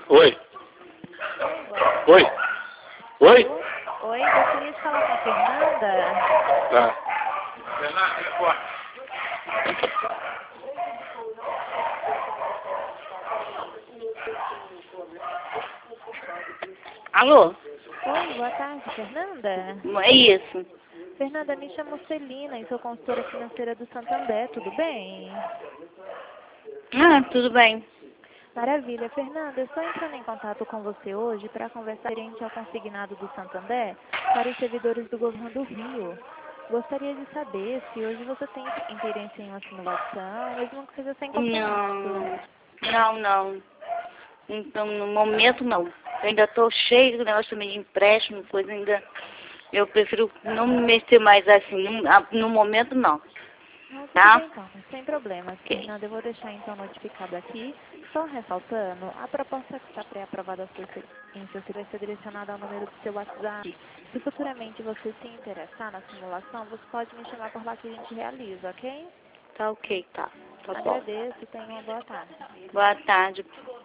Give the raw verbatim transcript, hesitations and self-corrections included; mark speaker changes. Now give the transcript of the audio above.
Speaker 1: Oi. Oi. Oi?
Speaker 2: Oi, gostaria de falar com a Fernanda.
Speaker 1: Tá.
Speaker 3: Alô?
Speaker 2: Oi, boa tarde, Fernanda.
Speaker 3: É isso.
Speaker 2: Fernanda, me chamo Celina e sou consultora financeira do Santander, tudo bem?
Speaker 3: Ah, tudo bem.
Speaker 2: Maravilha. Fernanda, eu estou entrando em contato com você hoje para conversar referente ao consignado do Santander para os servidores do governo do Rio. Gostaria de saber se hoje você tem interesse em uma simulação, mesmo que seja sem
Speaker 3: Não,
Speaker 2: compromisso.
Speaker 3: não, não. Então, no momento, não. Eu ainda estou cheio do negócio também de empréstimo, coisa ainda. Eu prefiro não me mexer mais assim. No, a- no momento, não.
Speaker 2: Não, tudo
Speaker 3: Tá?
Speaker 2: bem então, sem problemas,
Speaker 3: Ok.
Speaker 2: Fernanda. Eu vou deixar então notificado aqui. Só ressaltando, a proposta que está pré-aprovada seu se- em seu vai ser direcionada ao número do seu WhatsApp. Se futuramente você se interessar na simulação, você pode me chamar por lá que a gente realiza, ok?
Speaker 3: Tá ok, tá. Tá bom.
Speaker 2: Agradeço e tenha uma boa tarde.
Speaker 3: Boa tarde.